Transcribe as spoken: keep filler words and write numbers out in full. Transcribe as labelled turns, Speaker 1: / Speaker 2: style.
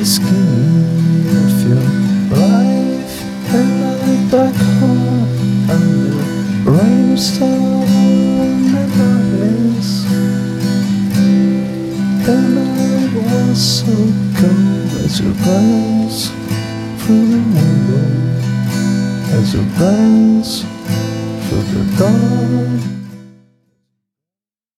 Speaker 1: asking of your life, and I look back home under rainstorm memories, and I was so cold as you glance through the window, as you glance through the door.